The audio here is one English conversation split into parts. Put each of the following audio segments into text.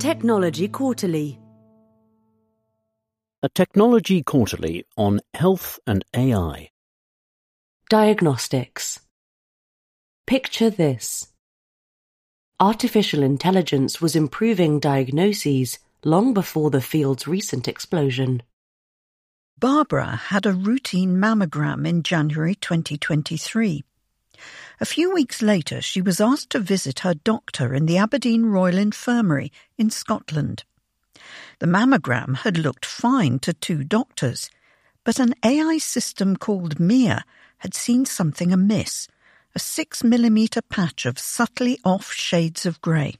Technology Quarterly. A Technology Quarterly on Health and AI. Diagnostics. Picture this. Artificial intelligence was improving diagnoses long before the field's recent explosion. Barbara had a routine mammogram in January 2023. A few weeks later, she was asked to visit her doctor in the Aberdeen Royal Infirmary in Scotland. The mammogram had looked fine to two doctors, but an AI system called Mia had seen something amiss, a 6mm patch of subtly off shades of grey.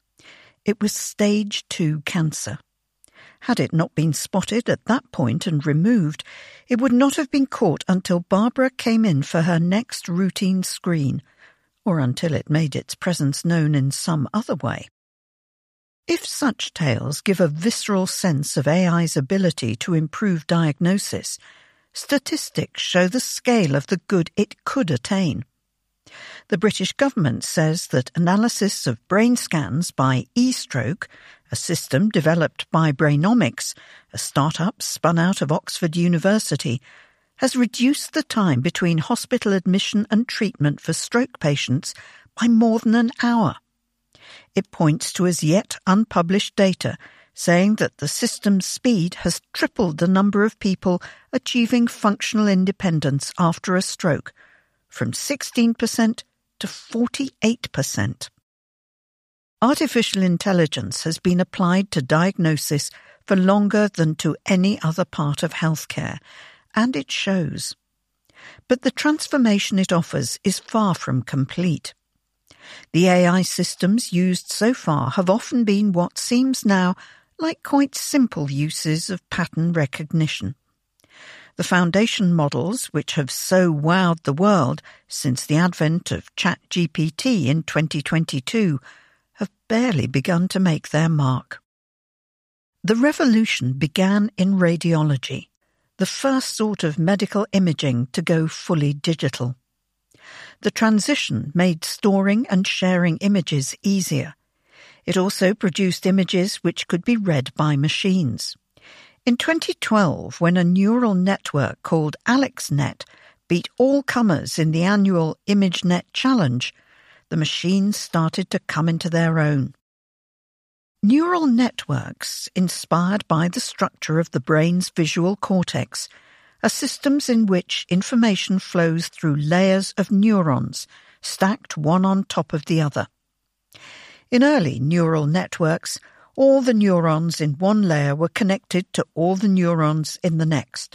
It was stage 2 cancer. Had it not been spotted at that point and removed, it would not have been caught until Barbara came in for her next routine screen, or until it made its presence known in some other way. If such tales give a visceral sense of AI's ability to improve diagnosis, statistics show the scale of the good it could attain. The British government says that analysis of brain scans by eStroke, a system developed by Brainomics, a start-up spun out of Oxford University, has reduced the time between hospital admission and treatment for stroke patients by more than an hour. It points to as yet unpublished data saying that the system's speed has tripled the number of people achieving functional independence after a stroke, from 16% to 48%. Artificial intelligence has been applied to diagnosis for longer than to any other part of healthcare, and it shows. But the transformation it offers is far from complete. The AI systems used so far have often been what seems now like quite simple uses of pattern recognition. The foundation models, which have so wowed the world since the advent of ChatGPT in 2022, have barely begun to make their mark. The revolution began in radiology, the first sort of medical imaging to go fully digital. The transition made storing and sharing images easier. It also produced images which could be read by machines. In 2012, when a neural network called AlexNet beat all comers in the annual ImageNet Challenge, the machines started to come into their own. Neural networks, inspired by the structure of the brain's visual cortex, are systems in which information flows through layers of neurons, stacked one on top of the other. In early neural networks, all the neurons in one layer were connected to all the neurons in the next.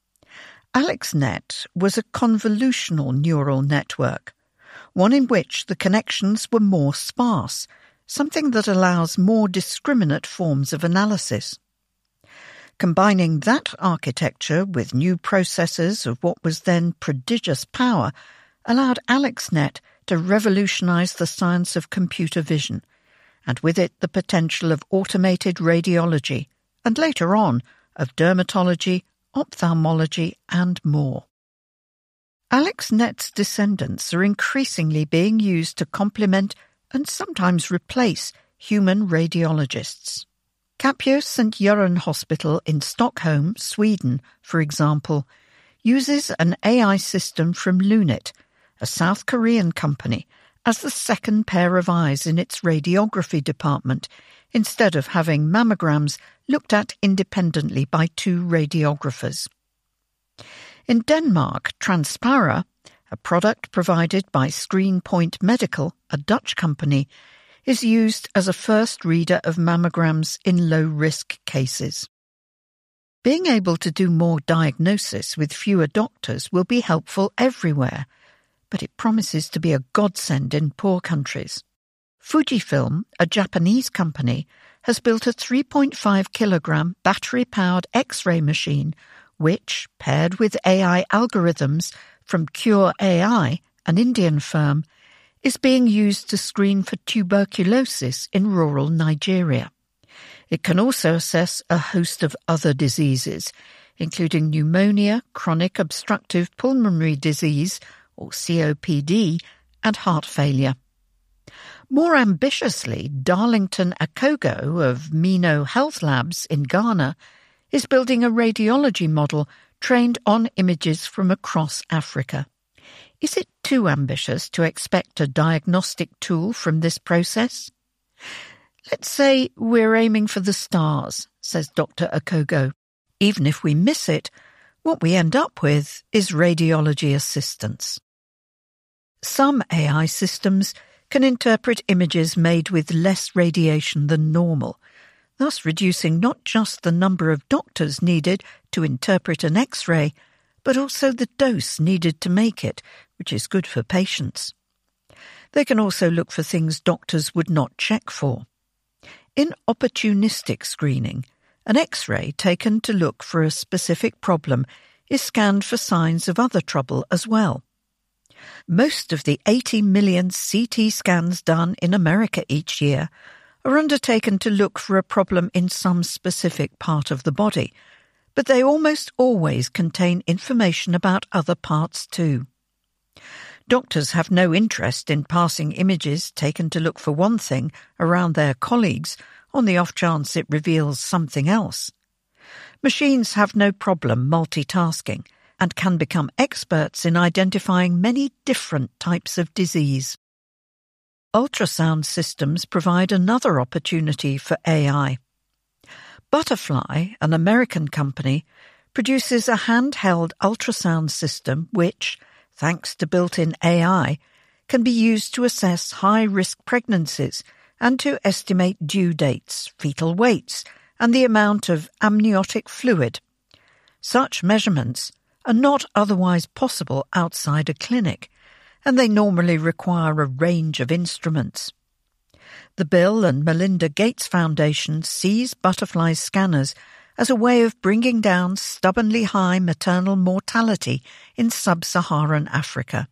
AlexNet was a convolutional neural network, one in which the connections were more sparse, something that allows more discriminate forms of analysis. Combining that architecture with new processors of what was then prodigious power allowed AlexNet to revolutionize the science of computer vision, and with it the potential of automated radiology, and later on of dermatology, ophthalmology, and more. AlexNet's descendants are increasingly being used to complement and sometimes replace human radiologists. Capio St. Göran Hospital in Stockholm, Sweden, for example, uses an AI system from Lunit, a South Korean company, as the second pair of eyes in its radiography department, instead of having mammograms looked at independently by two radiographers. In Denmark, Transpara, a product provided by ScreenPoint Medical, a Dutch company, is used as a first reader of mammograms in low-risk cases. Being able to do more diagnosis with fewer doctors will be helpful everywhere, but it promises to be a godsend in poor countries. Fujifilm, a Japanese company, has built a 3.5-kilogram battery-powered X-ray machine which, paired with AI algorithms from Cure AI, an Indian firm, is being used to screen for tuberculosis in rural Nigeria. It can also assess a host of other diseases, including pneumonia, chronic obstructive pulmonary disease, or COPD, and heart failure. More ambitiously, Darlington Akogo of Mino Health Labs in Ghana is building a radiology model trained on images from across Africa. Is it too ambitious to expect a diagnostic tool from this process? Let's say we're aiming for the stars, says Dr. Akogo. Even if we miss it, what we end up with is radiology assistance. Some AI systems can interpret images made with less radiation than normal, thus reducing not just the number of doctors needed to interpret an X-ray, but also the dose needed to make it, which is good for patients. They can also look for things doctors would not check for. In opportunistic screening, an X-ray taken to look for a specific problem is scanned for signs of other trouble as well. Most of the 80 million CT scans done in America each year are undertaken to look for a problem in some specific part of the body, but they almost always contain information about other parts too. Doctors have no interest in passing images taken to look for one thing around their colleagues on the off chance it reveals something else. Machines have no problem multitasking and can become experts in identifying many different types of disease. Ultrasound systems provide another opportunity for AI. Butterfly, an American company, produces a handheld ultrasound system which, thanks to built-in AI, can be used to assess high-risk pregnancies and to estimate due dates, fetal weights, and the amount of amniotic fluid. Such measurements are not otherwise possible outside a clinic, and they normally require a range of instruments. The Bill and Melinda Gates Foundation sees Butterfly's scanners as a way of bringing down stubbornly high maternal mortality in sub-Saharan Africa.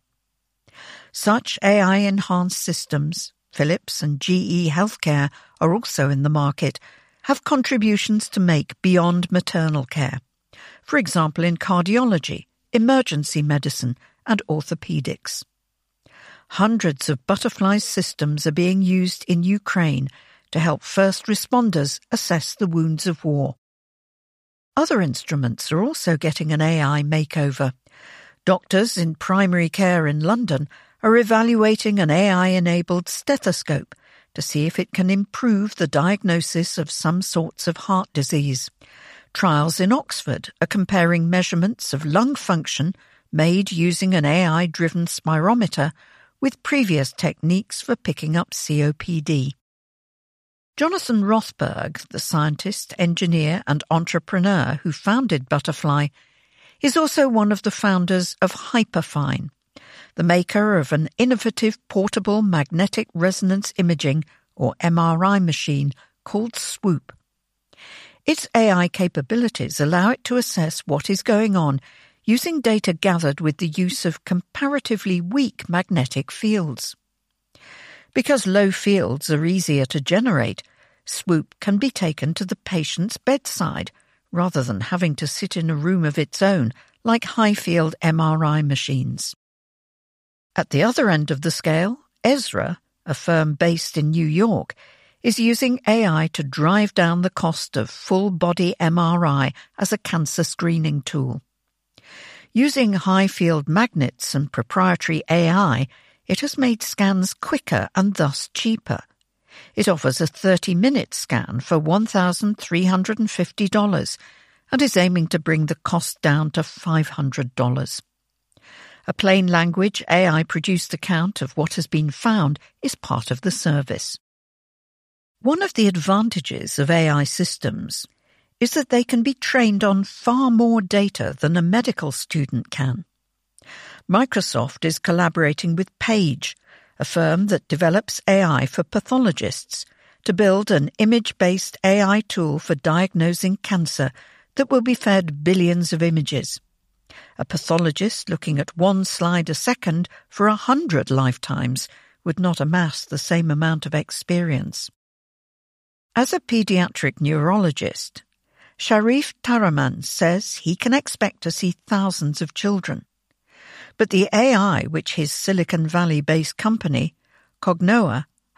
Such AI-enhanced systems, Philips and GE Healthcare are also in the market, have contributions to make beyond maternal care, for example in cardiology, emergency medicine and orthopedics. Hundreds of Butterfly's systems are being used in Ukraine to help first responders assess the wounds of war. Other instruments are also getting an AI makeover. Doctors in primary care in London are evaluating an AI-enabled stethoscope to see if it can improve the diagnosis of some sorts of heart disease. Trials in Oxford are comparing measurements of lung function made using an AI-driven spirometer with previous techniques for picking up COPD. Jonathan Rothberg, the scientist, engineer and entrepreneur who founded Butterfly, is also one of the founders of Hyperfine, the maker of an innovative portable magnetic resonance imaging, or MRI machine, called Swoop. Its AI capabilities allow it to assess what is going on using data gathered with the use of comparatively weak magnetic fields. Because low fields are easier to generate, Swoop can be taken to the patient's bedside rather than having to sit in a room of its own like high-field MRI machines. At the other end of the scale, Ezra, a firm based in New York, is using AI to drive down the cost of full-body MRI as a cancer screening tool. Using high-field magnets and proprietary AI, it has made scans quicker and thus cheaper. It offers a 30-minute scan for $1,350 and is aiming to bring the cost down to $500. A plain language AI-produced account of what has been found is part of the service. One of the advantages of AI systems is that they can be trained on far more data than a medical student can. Microsoft is collaborating with Paige, a firm that develops AI for pathologists, to build an image-based AI tool for diagnosing cancer that will be fed billions of images. A pathologist looking at one slide a second for 100 lifetimes would not amass the same amount of experience. As a pediatric neurologist, Sharif Taraman says he can expect to see thousands of children. But the AI which his Silicon Valley-based company, Cognoa,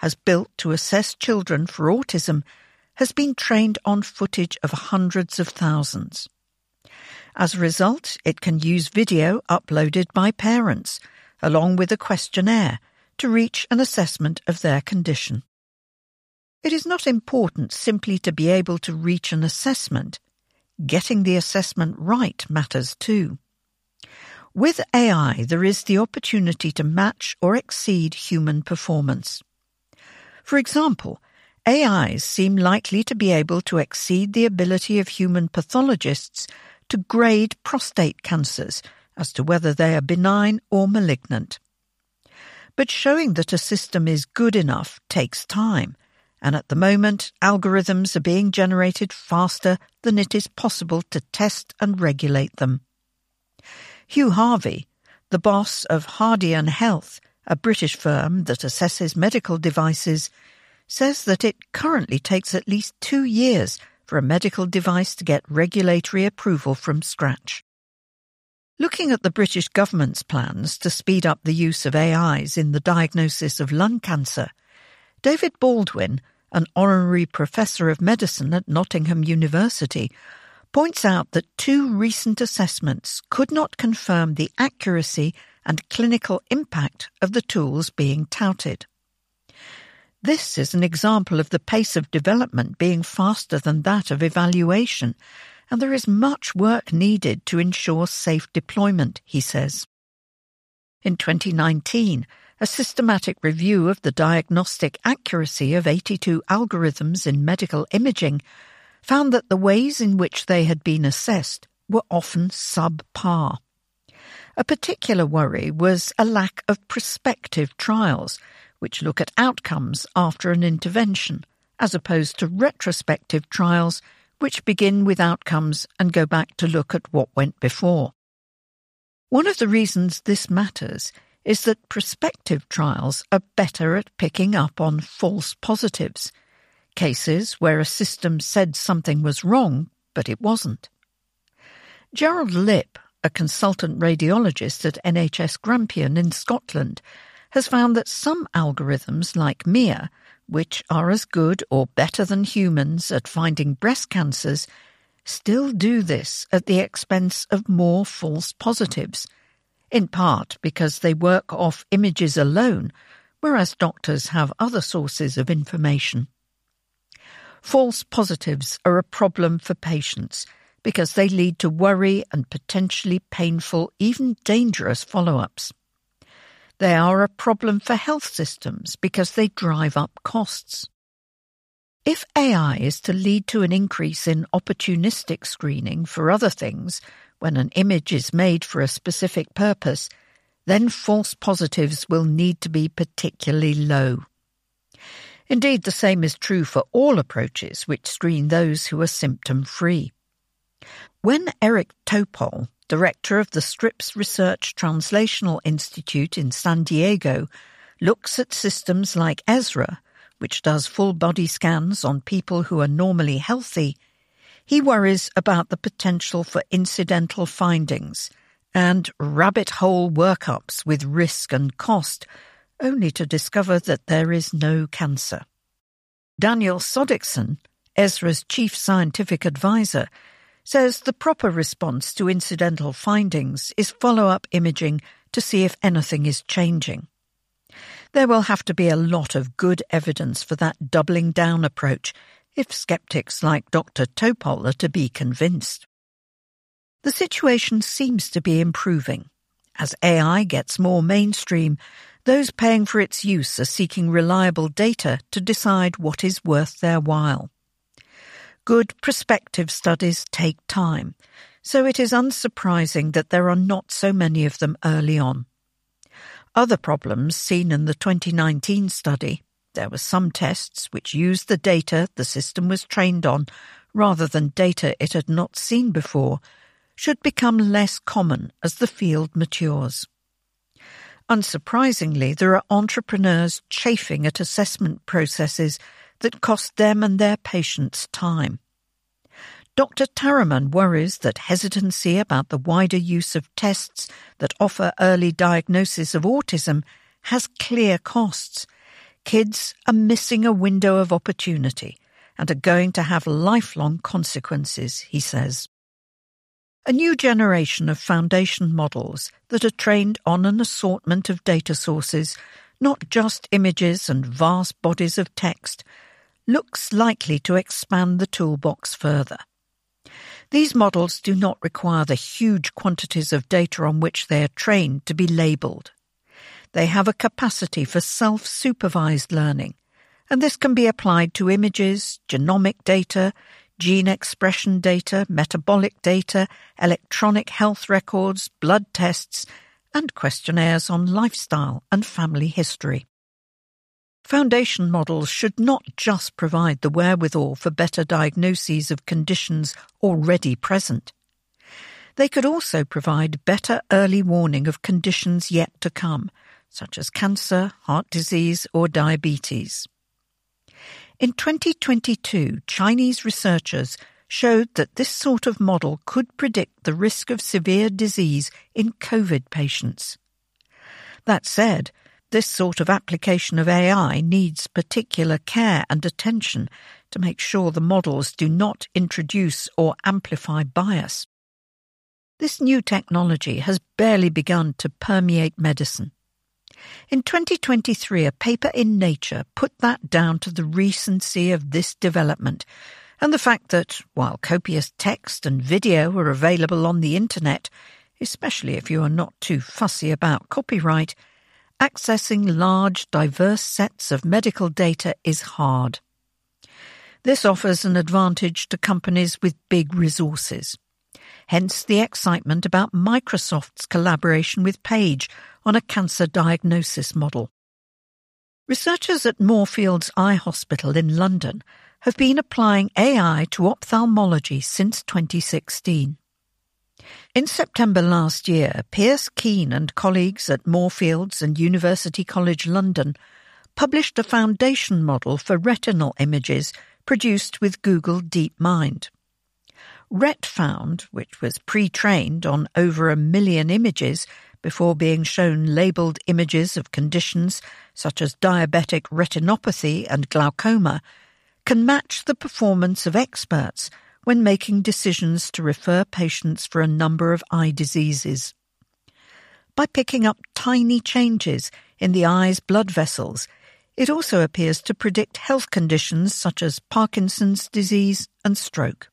has built to assess children for autism has been trained on footage of hundreds of thousands. As a result, it can use video uploaded by parents, along with a questionnaire, to reach an assessment of their condition. It is not important simply to be able to reach an assessment. Getting the assessment right matters too. With AI, there is the opportunity to match or exceed human performance. For example, AIs seem likely to be able to exceed the ability of human pathologists to grade prostate cancers as to whether they are benign or malignant. But showing that a system is good enough takes time, and at the moment algorithms are being generated faster than it is possible to test and regulate them. Hugh Harvey, the boss of Hardian Health, a British firm that assesses medical devices, says that it currently takes at least 2 years for a medical device to get regulatory approval from scratch. Looking at the British government's plans to speed up the use of AIs in the diagnosis of lung cancer, David Baldwin, an honorary professor of medicine at Nottingham University, points out that 2 recent assessments could not confirm the accuracy and clinical impact of the tools being touted. This is an example of the pace of development being faster than that of evaluation, and there is much work needed to ensure safe deployment, he says. In 2019, a systematic review of the diagnostic accuracy of 82 algorithms in medical imaging found that the ways in which they had been assessed were often subpar. A particular worry was a lack of prospective trials, which look at outcomes after an intervention, as opposed to retrospective trials, which begin with outcomes and go back to look at what went before. One of the reasons this matters is that prospective trials are better at picking up on false positives, cases where a system said something was wrong, but it wasn't. Gerald Lipp, a consultant radiologist at NHS Grampian in Scotland, has found that some algorithms like Mia, which are as good or better than humans at finding breast cancers, still do this at the expense of more false positives, in part because they work off images alone, whereas doctors have other sources of information. False positives are a problem for patients because they lead to worry and potentially painful, even dangerous follow-ups. They are a problem for health systems because they drive up costs. If AI is to lead to an increase in opportunistic screening for other things when an image is made for a specific purpose, then false positives will need to be particularly low. Indeed, the same is true for all approaches which screen those who are symptom-free. When Eric Topol, director of the Scripps Research Translational Institute in San Diego, looks at systems like Ezra, which does full-body scans on people who are normally healthy, he worries about the potential for incidental findings and rabbit-hole workups with risk and cost, only to discover that there is no cancer. Daniel Sodikson, Ezra's chief scientific advisor, says the proper response to incidental findings is follow-up imaging to see if anything is changing. There will have to be a lot of good evidence for that doubling down approach if skeptics like Dr. Topol are to be convinced. The situation seems to be improving. As AI gets more mainstream, those paying for its use are seeking reliable data to decide what is worth their while. Good prospective studies take time, so it is unsurprising that there are not so many of them early on. Other problems seen in the 2019 study, there were some tests which used the data the system was trained on rather than data it had not seen before, should become less common as the field matures. Unsurprisingly, there are entrepreneurs chafing at assessment processes that cost them and their patients time. Dr. Taraman worries that hesitancy about the wider use of tests that offer early diagnosis of autism has clear costs, kids are missing a window of opportunity and are going to have lifelong consequences, he says. A new generation of foundation models that are trained on an assortment of data sources, not just images and vast bodies of text, looks likely to expand the toolbox further. These models do not require the huge quantities of data on which they are trained to be labelled. They have a capacity for self-supervised learning, and this can be applied to images, genomic data, gene expression data, metabolic data, electronic health records, blood tests, and questionnaires on lifestyle and family history. Foundation models should not just provide the wherewithal for better diagnoses of conditions already present. They could also provide better early warning of conditions yet to come, such as cancer, heart disease, or diabetes. In 2022, Chinese researchers showed that this sort of model could predict the risk of severe disease in COVID patients. That said, this sort of application of AI needs particular care and attention to make sure the models do not introduce or amplify bias. This new technology has barely begun to permeate medicine. In 2023, a paper in Nature put that down to the recency of this development and the fact that, while copious text and video are available on the internet, especially if you are not too fussy about copyright, accessing large, diverse sets of medical data is hard. This offers an advantage to companies with big resources. Hence the excitement about Microsoft's collaboration with Paige on a cancer diagnosis model. Researchers at Moorfields Eye Hospital in London have been applying AI to ophthalmology since 2016. In September last year, Piers Keane and colleagues at Moorfields and University College London published a foundation model for retinal images produced with Google DeepMind. RetFound, which was pre-trained on over 1 million images before being shown labelled images of conditions such as diabetic retinopathy and glaucoma, can match the performance of experts when making decisions to refer patients for a number of eye diseases. By picking up tiny changes in the eye's blood vessels, it also appears to predict health conditions such as Parkinson's disease and stroke.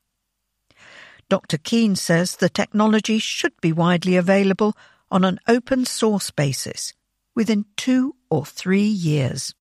Dr. Keane says the technology should be widely available on an open source basis within 2 or 3 years.